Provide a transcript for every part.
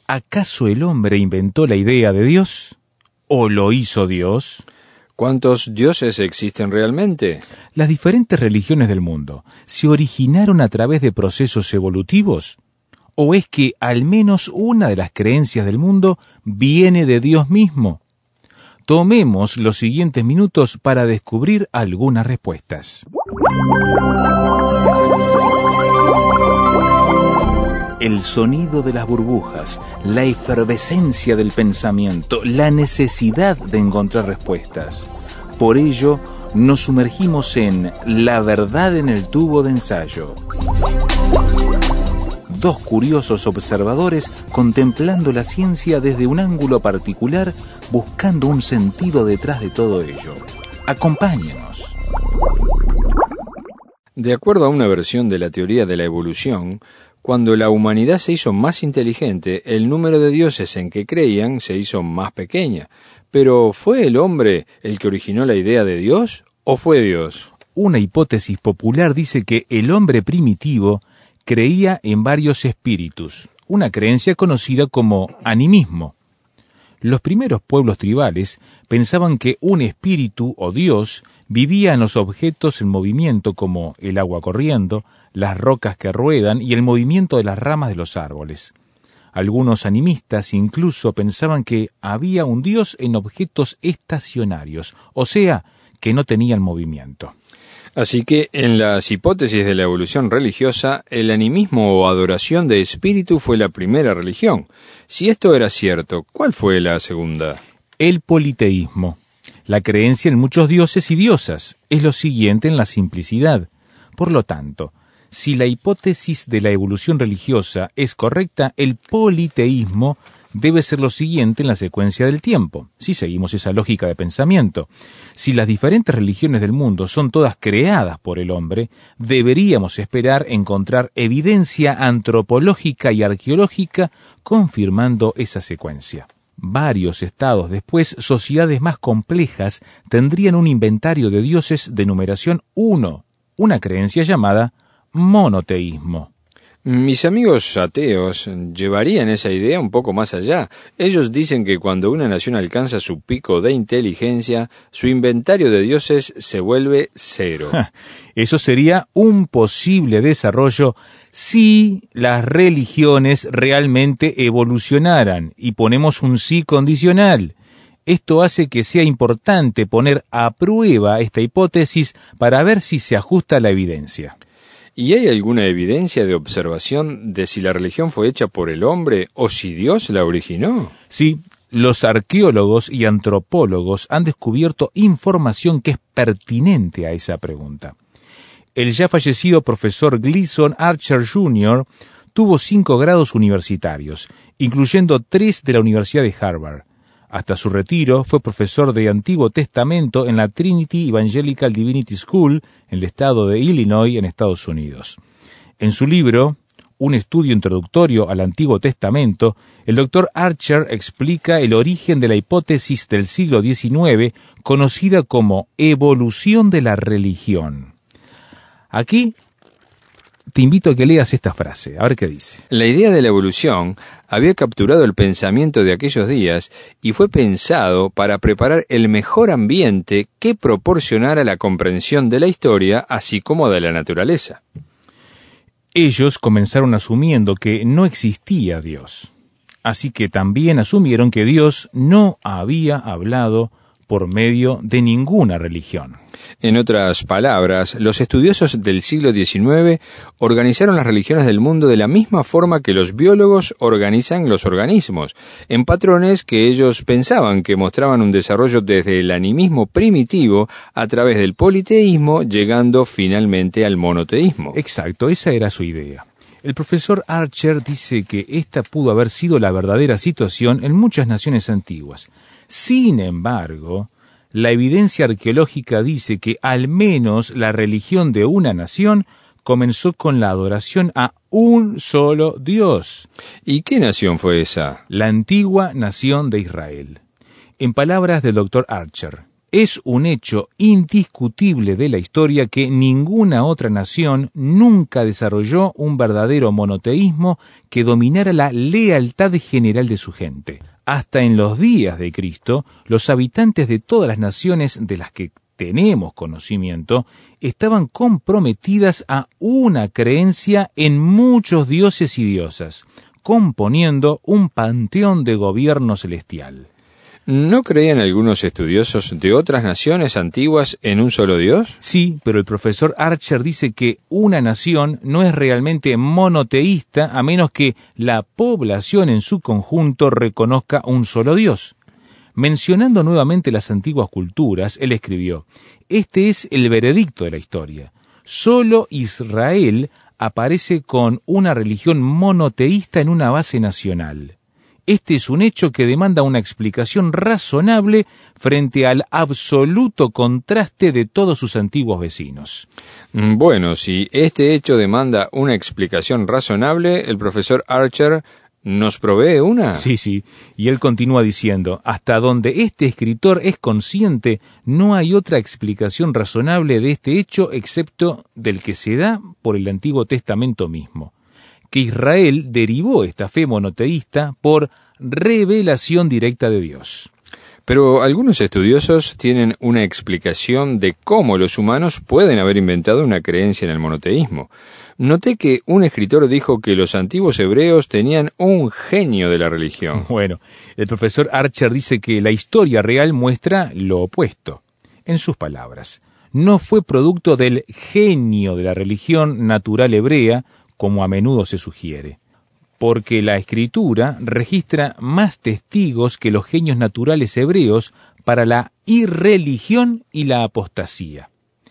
¿Acaso el hombre inventó la idea de Dios? ¿O lo hizo Dios? ¿Cuántos dioses existen realmente? Las diferentes religiones del mundo se originaron a través de procesos evolutivos. ¿O es que al menos una de las creencias del mundo viene de Dios mismo? Tomemos los siguientes minutos para descubrir algunas respuestas. El sonido de las burbujas, la efervescencia del pensamiento, la necesidad de encontrar respuestas. Por ello, nos sumergimos en La verdad en el tubo de ensayo. Dos curiosos observadores contemplando la ciencia desde un ángulo particular, buscando un sentido detrás de todo ello. Acompáñenos. De acuerdo a una versión de la teoría de la evolución, cuando la humanidad se hizo más inteligente, el número de dioses en que creían se hizo más pequeña. Pero, ¿fue el hombre el que originó la idea de Dios o fue Dios? Una hipótesis popular dice que el hombre primitivo creía en varios espíritus, una creencia conocida como animismo. Los primeros pueblos tribales pensaban que un espíritu o Dios vivía en los objetos en movimiento como el agua corriendo, las rocas que ruedan y el movimiento de las ramas de los árboles. Algunos animistas incluso pensaban que había un Dios en objetos estacionarios, o sea, que no tenían movimiento. Así que, en las hipótesis de la evolución religiosa, el animismo o adoración de espíritu fue la primera religión. Si esto era cierto, ¿cuál fue la segunda? El politeísmo. La creencia en muchos dioses y diosas es lo siguiente en la simplicidad. Por lo tanto, si la hipótesis de la evolución religiosa es correcta, el politeísmo debe ser lo siguiente en la secuencia del tiempo, si seguimos esa lógica de pensamiento. Si las diferentes religiones del mundo son todas creadas por el hombre, deberíamos esperar encontrar evidencia antropológica y arqueológica confirmando esa secuencia. Varios estados después, sociedades más complejas, tendrían un inventario de dioses de numeración 1, una creencia llamada monoteísmo. Mis amigos ateos llevarían esa idea un poco más allá. Ellos dicen que cuando una nación alcanza su pico de inteligencia, su inventario de dioses se vuelve cero. Eso sería un posible desarrollo si las religiones realmente evolucionaran, y ponemos un sí condicional. Esto hace que sea importante poner a prueba esta hipótesis para ver si se ajusta a la evidencia. ¿Y hay alguna evidencia de observación de si la religión fue hecha por el hombre o si Dios la originó? Sí, los arqueólogos y antropólogos han descubierto información que es pertinente a esa pregunta. El ya fallecido profesor Gleason Archer Jr. tuvo 5 grados universitarios, incluyendo 3 de la Universidad de Harvard. Hasta su retiro fue profesor de Antiguo Testamento en la Trinity Evangelical Divinity School en el estado de Illinois, en Estados Unidos. En su libro, Un estudio introductorio al Antiguo Testamento, el Dr. Archer explica el origen de la hipótesis del siglo XIX, conocida como evolución de la religión. Aquí te invito a que leas esta frase, a ver qué dice. La idea de la evolución había capturado el pensamiento de aquellos días y fue pensado para preparar el mejor ambiente que proporcionara la comprensión de la historia, así como de la naturaleza. Ellos comenzaron asumiendo que no existía Dios, así que también asumieron que Dios no había hablado por medio de ninguna religión. En otras palabras, los estudiosos del siglo XIX organizaron las religiones del mundo de la misma forma que los biólogos organizan los organismos, en patrones que ellos pensaban que mostraban un desarrollo desde el animismo primitivo a través del politeísmo, llegando finalmente al monoteísmo. Exacto, esa era su idea. El profesor Archer dice que esta pudo haber sido la verdadera situación en muchas naciones antiguas. Sin embargo, la evidencia arqueológica dice que al menos la religión de una nación comenzó con la adoración a un solo Dios. ¿Y qué nación fue esa? La antigua nación de Israel. En palabras del Dr. Archer, Es un hecho indiscutible de la historia que ninguna otra nación nunca desarrolló un verdadero monoteísmo que dominara la lealtad general de su gente. Hasta en los días de Cristo, los habitantes de todas las naciones de las que tenemos conocimiento estaban comprometidas a una creencia en muchos dioses y diosas, componiendo un panteón de gobierno celestial. ¿No creían algunos estudiosos de otras naciones antiguas en un solo Dios? Sí, pero el profesor Archer dice que una nación no es realmente monoteísta a menos que la población en su conjunto reconozca un solo Dios. Mencionando nuevamente las antiguas culturas, él escribió: «Este es el veredicto de la historia. Solo Israel aparece con una religión monoteísta en una base nacional. Este es un hecho que demanda una explicación razonable frente al absoluto contraste de todos sus antiguos vecinos». Bueno, si este hecho demanda una explicación razonable, el profesor Archer ¿nos provee una? Sí, y él continúa diciendo: «Hasta donde este escritor es consciente, no hay otra explicación razonable de este hecho excepto del que se da por el Antiguo Testamento mismo, que Israel derivó esta fe monoteísta por revelación directa de Dios». Pero algunos estudiosos tienen una explicación de cómo los humanos pueden haber inventado una creencia en el monoteísmo. Noté que un escritor dijo que los antiguos hebreos tenían un genio de la religión. Bueno, el profesor Archer dice que la historia real muestra lo opuesto. En sus palabras, no fue producto del genio de la religión natural hebrea, como a menudo se sugiere, porque la Escritura registra más testigos que los genios naturales hebreos para la irreligión y la apostasía.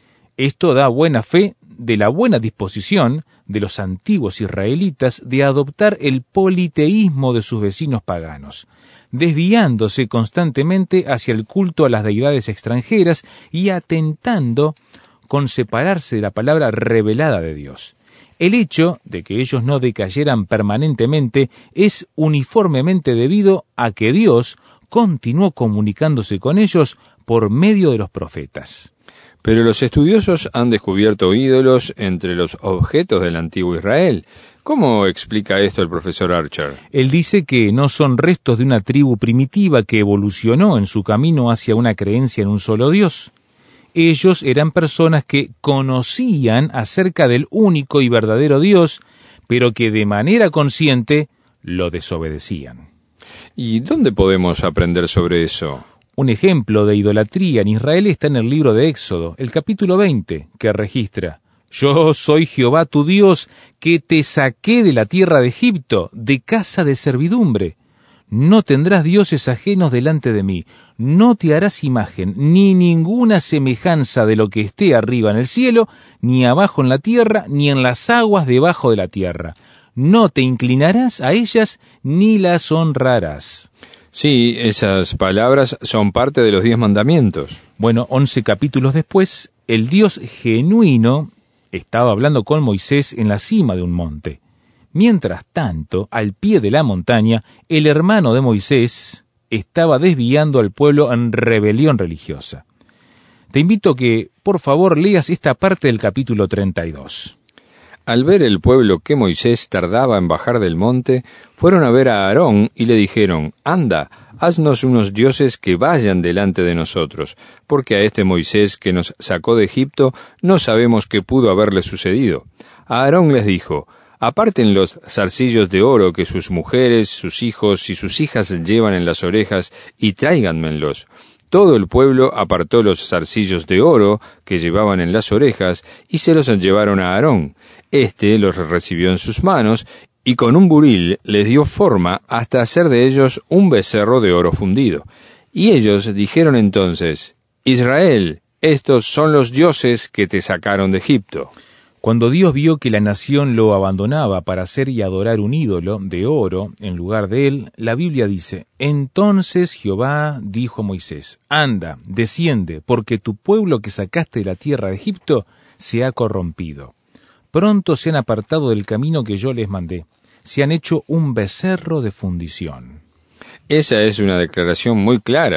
Esto da buena fe de la buena disposición de los antiguos israelitas de adoptar el politeísmo de sus vecinos paganos, desviándose constantemente hacia el culto a las deidades extranjeras y atentando con separarse de la palabra revelada de Dios. El hecho de que ellos no decayeran permanentemente es uniformemente debido a que Dios continuó comunicándose con ellos por medio de los profetas. Pero los estudiosos han descubierto ídolos entre los objetos del antiguo Israel. ¿Cómo explica esto el profesor Archer? Él dice que no son restos de una tribu primitiva que evolucionó en su camino hacia una creencia en un solo Dios. Ellos eran personas que conocían acerca del único y verdadero Dios, pero que de manera consciente lo desobedecían. ¿Y dónde podemos aprender sobre eso? Un ejemplo de idolatría en Israel está en el libro de Éxodo, el capítulo 20, que registra: «Yo soy Jehová tu Dios, que te saqué de la tierra de Egipto, de casa de servidumbre. No tendrás dioses ajenos delante de mí, no te harás imagen, ni ninguna semejanza de lo que esté arriba en el cielo, ni abajo en la tierra, ni en las aguas debajo de la tierra. No te inclinarás a ellas, ni las honrarás». Sí, esas palabras son parte de los 10 mandamientos. Bueno, 11 capítulos después, el Dios genuino estaba hablando con Moisés en la cima de un monte. Mientras tanto, al pie de la montaña, el hermano de Moisés estaba desviando al pueblo en rebelión religiosa. Te invito a que, por favor, leas esta parte del capítulo 32. Al ver el pueblo que Moisés tardaba en bajar del monte, fueron a ver a Aarón y le dijeron: «Anda, haznos unos dioses que vayan delante de nosotros, porque a este Moisés que nos sacó de Egipto no sabemos qué pudo haberle sucedido». Aarón les dijo: «Aparten los zarcillos de oro que sus mujeres, sus hijos y sus hijas llevan en las orejas y tráiganmelos». Todo el pueblo apartó los zarcillos de oro que llevaban en las orejas y se los llevaron a Aarón. Este los recibió en sus manos y con un buril les dio forma hasta hacer de ellos un becerro de oro fundido. Y ellos dijeron entonces: «Israel, estos son los dioses que te sacaron de Egipto». Cuando Dios vio que la nación lo abandonaba para hacer y adorar un ídolo de oro en lugar de él, la Biblia dice: «Entonces Jehová dijo a Moisés: Anda, desciende, porque tu pueblo que sacaste de la tierra de Egipto se ha corrompido. Pronto se han apartado del camino que yo les mandé. Se han hecho un becerro de fundición». Esa es una declaración muy clara.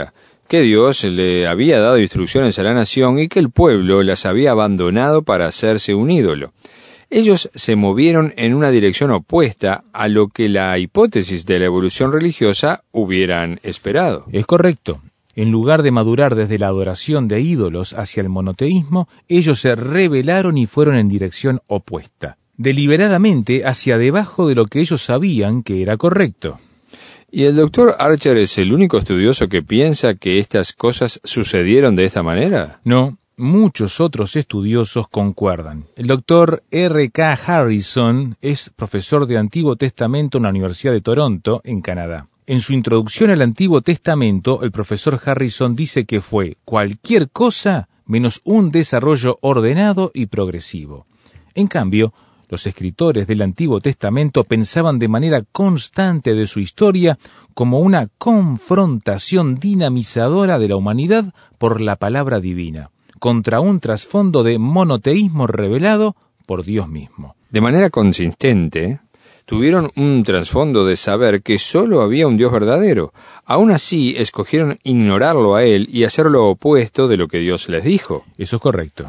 que Dios le había dado instrucciones a la nación y que el pueblo las había abandonado para hacerse un ídolo. Ellos se movieron en una dirección opuesta a lo que la hipótesis de la evolución religiosa hubieran esperado. Es correcto. En lugar de madurar desde la adoración de ídolos hacia el monoteísmo, ellos se rebelaron y fueron en dirección opuesta, deliberadamente hacia debajo de lo que ellos sabían que era correcto. ¿Y el doctor Archer es el único estudioso que piensa que estas cosas sucedieron de esta manera? No, muchos otros estudiosos concuerdan. El doctor R.K. Harrison es profesor de Antiguo Testamento en la Universidad de Toronto, en Canadá. En su introducción al Antiguo Testamento, el profesor Harrison dice que fue cualquier cosa menos un desarrollo ordenado y progresivo. En cambio, los escritores del Antiguo Testamento pensaban de manera constante de su historia como una confrontación dinamizadora de la humanidad por la palabra divina, contra un trasfondo de monoteísmo revelado por Dios mismo. De manera consistente, tuvieron un trasfondo de saber que solo había un Dios verdadero. Aún así, escogieron ignorarlo a Él y hacer lo opuesto de lo que Dios les dijo. Eso es correcto.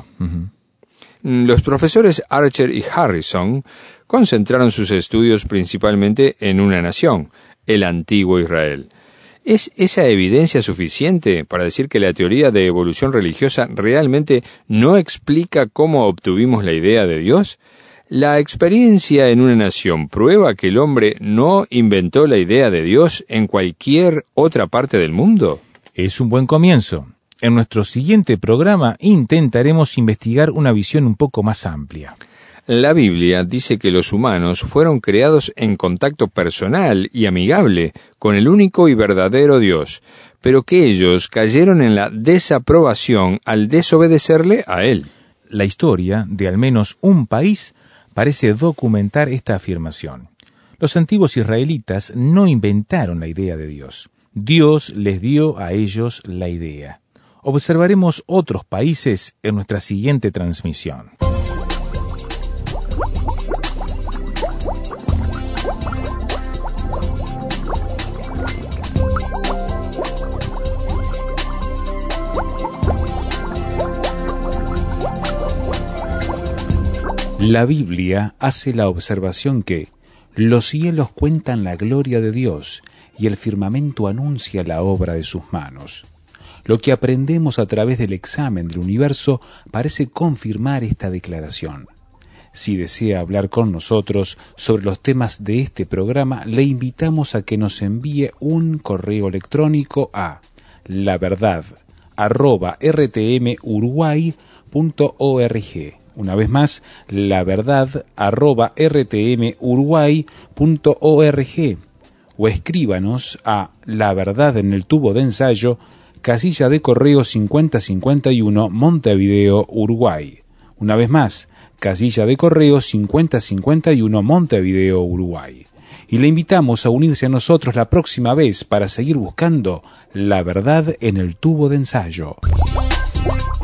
Los profesores Archer y Harrison concentraron sus estudios principalmente en una nación, el antiguo Israel. ¿Es esa evidencia suficiente para decir que la teoría de evolución religiosa realmente no explica cómo obtuvimos la idea de Dios? ¿La experiencia en una nación prueba que el hombre no inventó la idea de Dios en cualquier otra parte del mundo? Es un buen comienzo. En nuestro siguiente programa intentaremos investigar una visión un poco más amplia. La Biblia dice que los humanos fueron creados en contacto personal y amigable con el único y verdadero Dios, pero que ellos cayeron en la desaprobación al desobedecerle a Él. La historia de al menos un país parece documentar esta afirmación. Los antiguos israelitas no inventaron la idea de Dios. Dios les dio a ellos la idea. Observaremos otros países en nuestra siguiente transmisión. La Biblia hace la observación que los cielos cuentan la gloria de Dios y el firmamento anuncia la obra de sus manos. Lo que aprendemos a través del examen del universo parece confirmar esta declaración. Si desea hablar con nosotros sobre los temas de este programa, le invitamos a que nos envíe un correo electrónico a laverdad@rtmuruguay.org. Una vez más, laverdad@rtmuruguay.org. O escríbanos a La Verdad en el Tubo de Ensayo, casilla de correo 5051, Montevideo, Uruguay. Una vez más, casilla de correo 5051, Montevideo, Uruguay. Y le invitamos a unirse a nosotros la próxima vez para seguir buscando la verdad en el tubo de ensayo.